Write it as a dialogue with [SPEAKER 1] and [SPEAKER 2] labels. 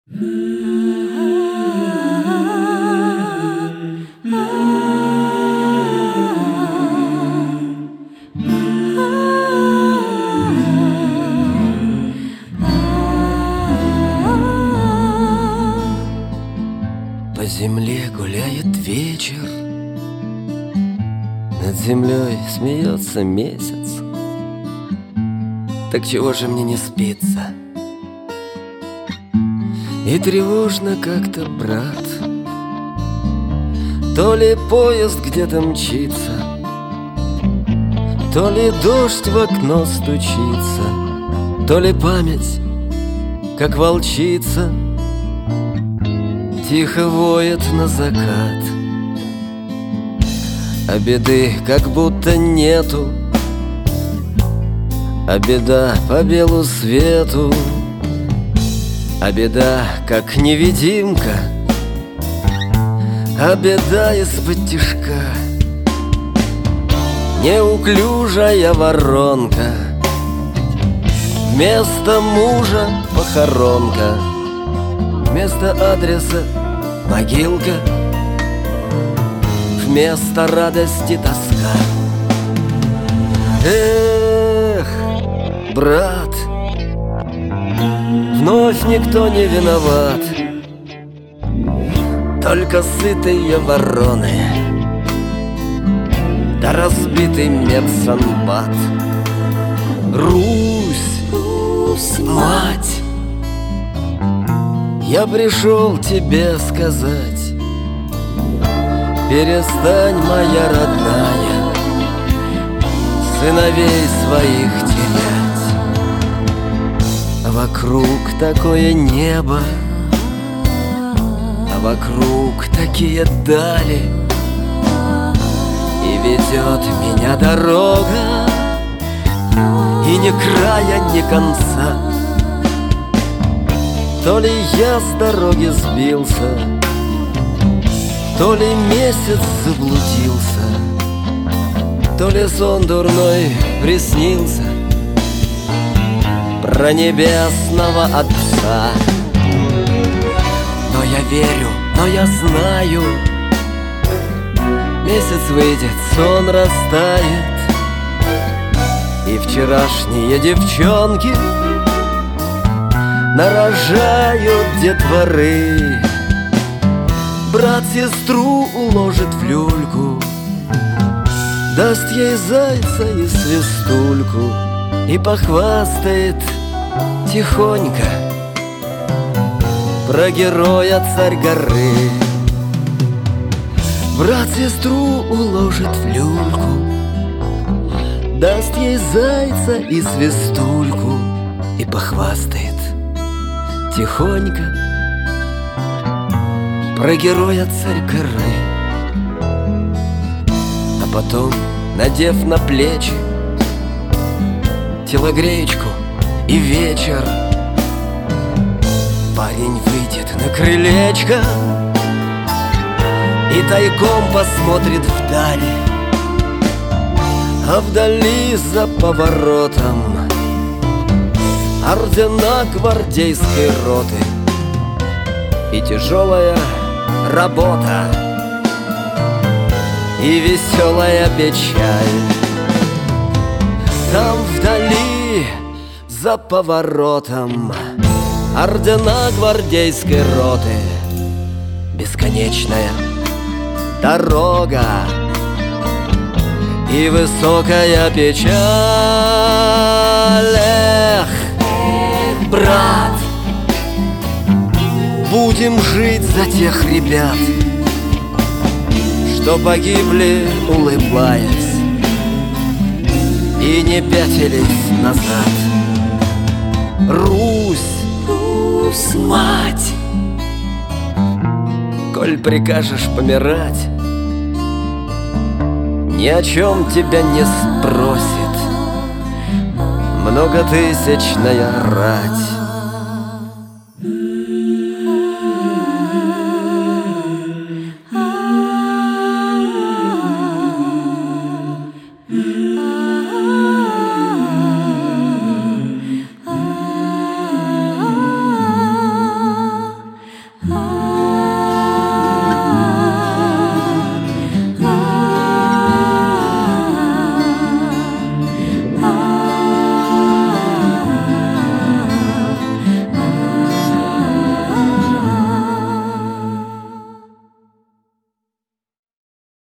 [SPEAKER 1] По земле гуляет вечер, над землей смеется месяц. Так чего же мне не спится? И тревожно как-то, брат. То ли поезд где-то мчится, то ли дождь в окно стучится, то ли память, как волчица, тихо воет на закат. А беды как будто нету, а беда по белу свету, а беда как невидимка, а беда из-под тишка. Неуклюжая воронка, вместо мужа похоронка, вместо адреса могилка, вместо радости тоска. Эх, брат, вновь никто не виноват, только сытые вороны да разбитый медсанбат. Русь, мать, я пришел тебе сказать: перестань, моя родная, сыновей своих терять. А вокруг такое небо, а вокруг такие дали, и ведет меня дорога, и ни края, ни конца. То ли я с дороги сбился, то ли месяц заблудился, то ли сон дурной приснился про небесного Отца. Но я верю, но я знаю, месяц выйдет, сон растает, и вчерашние девчонки нарожают детворы. Брат сестру уложит в люльку, даст ей зайца и свистульку, и похвастает тихонько про героя Царь горы. Брат сестру уложит в люльку, даст ей зайца и свистульку, и похвастает тихонько про героя Царь горы. А потом, надев на плечи телогреечку и вечер, парень выйдет на крылечко и тайком посмотрит вдали. А вдали за поворотом ордена гвардейской роты и тяжелая работа, и веселая печаль. Там вдали за поворотом ордена гвардейской роты, бесконечная дорога и высокая печаль. Эх, брат, будем жить за тех ребят, что погибли, улыбаясь, и не пятились назад. Русь, мать, коль прикажешь помирать, ни о чем тебя не спросит многотысячная рать.